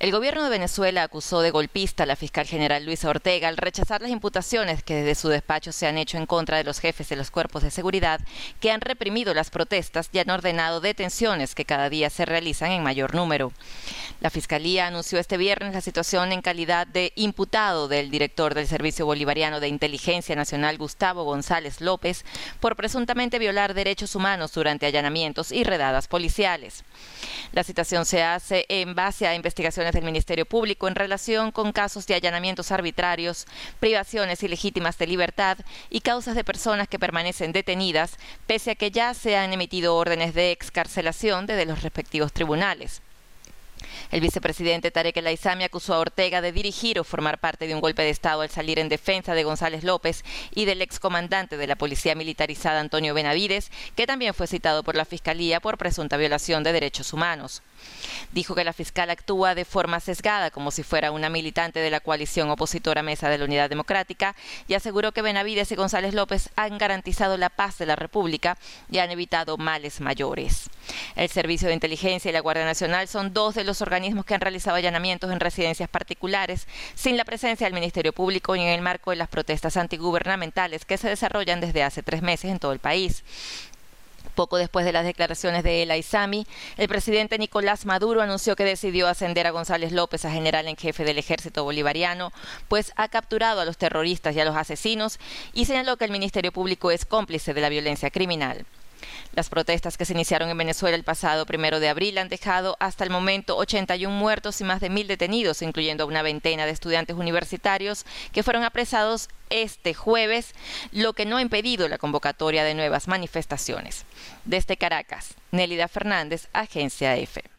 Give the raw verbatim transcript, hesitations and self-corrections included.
El gobierno de Venezuela acusó de golpista a la fiscal general Luisa Ortega al rechazar las imputaciones que desde su despacho se han hecho en contra de los jefes de los cuerpos de seguridad que han reprimido las protestas y han ordenado detenciones que cada día se realizan en mayor número. La Fiscalía anunció este viernes la situación en calidad de imputado del director del Servicio Bolivariano de Inteligencia Nacional, Gustavo González López, por presuntamente violar derechos humanos durante allanamientos y redadas policiales. La citación se hace en base a investigaciones del Ministerio Público en relación con casos de allanamientos arbitrarios, privaciones ilegítimas de libertad y causas de personas que permanecen detenidas, pese a que ya se han emitido órdenes de excarcelación desde los respectivos tribunales. El vicepresidente Tarek El Aissami acusó a Ortega de dirigir o formar parte de un golpe de Estado al salir en defensa de González López y del excomandante de la Policía Militarizada Antonio Benavides, que también fue citado por la Fiscalía por presunta violación de derechos humanos. Dijo que la fiscal actúa de forma sesgada, como si fuera una militante de la coalición opositora Mesa de la Unidad Democrática, y aseguró que Benavides y González López han garantizado la paz de la República y han evitado males mayores. El Servicio de Inteligencia y la Guardia Nacional son dos de los organismos que han realizado allanamientos en residencias particulares sin la presencia del Ministerio Público y en el marco de las protestas antigubernamentales que se desarrollan desde hace tres meses en todo el país. Poco después de las declaraciones de El Aissami, el presidente Nicolás Maduro anunció que decidió ascender a González López a general en jefe del ejército bolivariano, pues ha capturado a los terroristas y a los asesinos y señaló que el Ministerio Público es cómplice de la violencia criminal. Las protestas que se iniciaron en Venezuela el pasado primero de abril han dejado hasta el momento ochenta y un muertos y más de mil detenidos, incluyendo a una veintena de estudiantes universitarios que fueron apresados este jueves, lo que no ha impedido la convocatoria de nuevas manifestaciones. Desde Caracas, Nélida Fernández, Agencia F.